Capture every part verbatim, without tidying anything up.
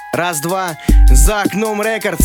Раз-два, за окном рекордс.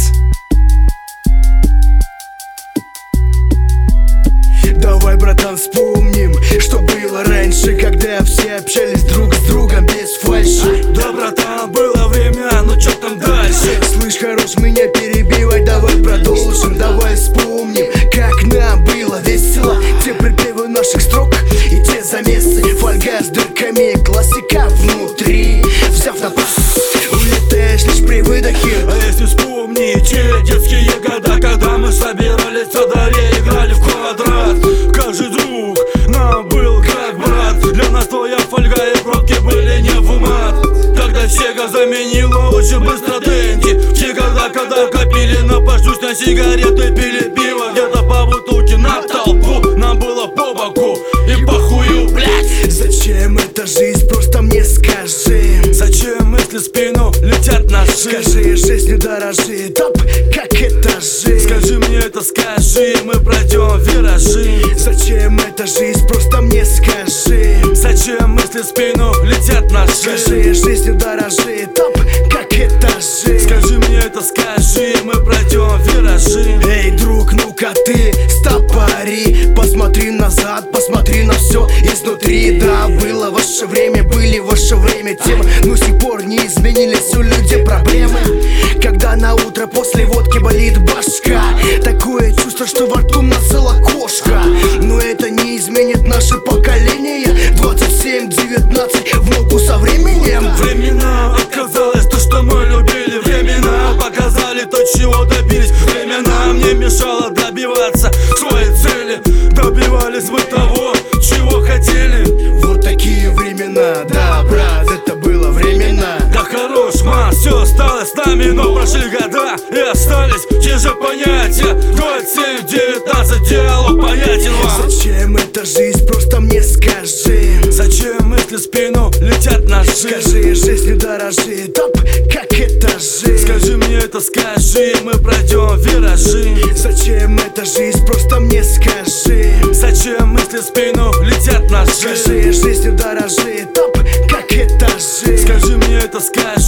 Давай, братан, вспомним, что было раньше, когда все общались друг с другом без фальши. Да, братан, было время, но чё там дальше? Слышь, хорош меня перебивать, давай продолжим. Давай вспомним, как нам было весело. Те припевы наших строк и те замесы. Фольга с дырками, классика внутри. Взяв на пас, улетаешь лишь при выдохе. А если вспомнить те детские года, когда мы собирались во дворе, играли в квадрат. Каждый друг нам был как брат. Для нас твоя фольга и пробки были не в умат. Тогда Сега заменила очень быстро Дэнди. В те года, когда копили на пождусь, на сигареты, пили пиво где-то по бутылке на толпу. Нам было по боку и по хую, блядь. Зачем эта жизнь, просто мне скажи. Зачем мысли в спину летят ножи? Скажи, жизнью дорожи, топ, как этажи. Скажи мне это, скажи, мы пройдем виражи. Зачем эта жизнь, просто мне скажи. Зачем мысли в спину летят ножи? Скажи, жизнью дорожи, топ, как этажи. Скажи мне это, скажи, мы пройдем виражи. Эй, друг, ну-ка ты стопори, посмотри назад, посмотри на все изнутри. Да, было ваше время, были ваше время темы, но с сих пор не изменились у людей проблемы. Когда на утро после водки болит башка, такое чувство, что во рту насыла кошка. Но это не изменит наше поколение. Двадцать семь девятнадцать в ногу со временем. Времена отказалось то, что мы любили. Времена показали то, чего добились. Времена мне мешало добиваться своей цели. Добивались мы того, чего хотели. Вот такие времена, да, брат, это было времена. Да хорош, ман, все осталось с нами, но прошли года и остались те же понятия. Двадцать семь девятнадцать, диалог понятен вам. Зачем эта жизнь, просто мне скажи. Зачем мысли в спину летят ножи? Скажи, жизнью дорожи, топ, как этажи. Скажи мне это, скажи, мы пройдем виражи. Зачем эта жизнь, просто мне скажи. Зачем мысли в спину летят ножи? Скажи, жизнью дорожи, топ, как этажи. Скажи мне это, скажи.